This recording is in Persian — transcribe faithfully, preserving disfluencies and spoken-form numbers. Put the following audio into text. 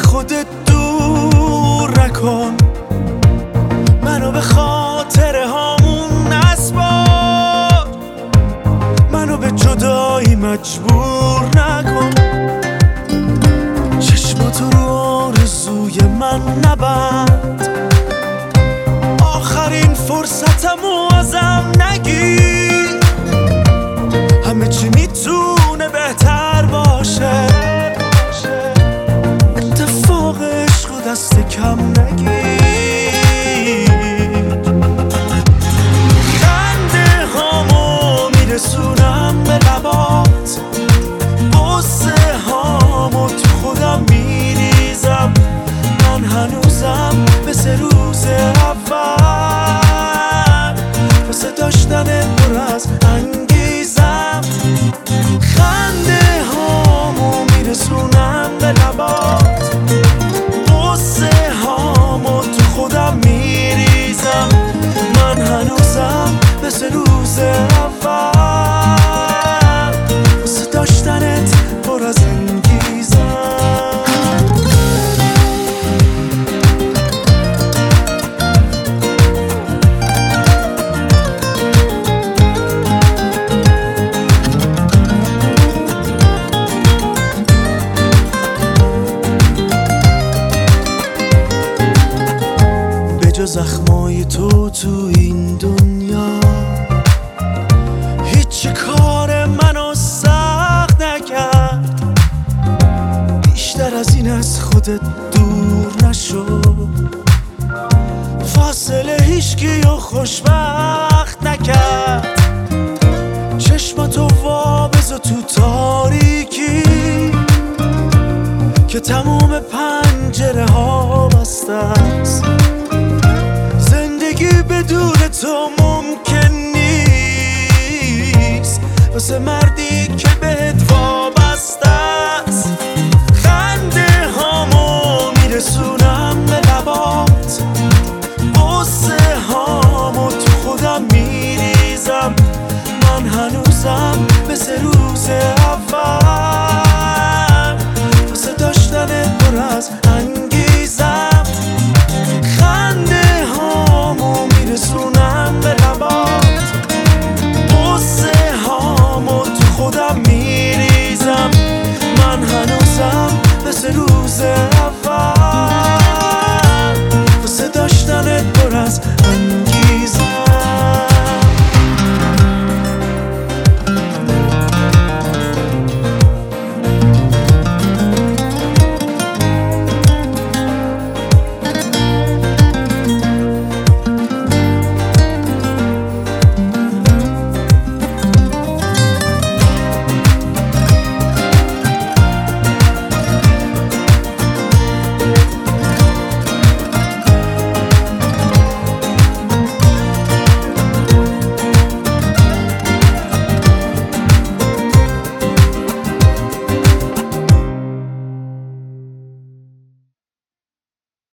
خودت دور نکن، منو به خاطر هامون نسپار، منو به جدایی مجبور نکن. چشماتو رو آرزوی من نبند، آخرین فرصتمو ازم نگیر. همه چی میتونه بهتر باشه، اتفاق عشق دست کم نگیر. خنده هامو میرسونم به لبات، قصه هامو تو خودم میریزم. من هنوزم مثل روز اول، واسه داشتن پر از انگیزم. خنده هامو میرسونم به لبات، قصه هامو تو خودم میریزم. من هنوزم مثل روز اول، واسه داشتنت پر از انگیزم. زخمای تو تو این دنیا هیچ کار منو سخت نکرد. بیشتر از این از خودت دور نشو، فاصله هیچکیو خوشبخت نکرد. چشماتو وابزا تو تاریکی که تموم پنجره ها بسته است. بدون تو ممکن نیست، واسه مردی که بهت وابسته است. خنده هامو میرسونم به لبات، قصه هامو تو خودم میریزم. من هنوزم مثل روز اول، واسه داشتن پر از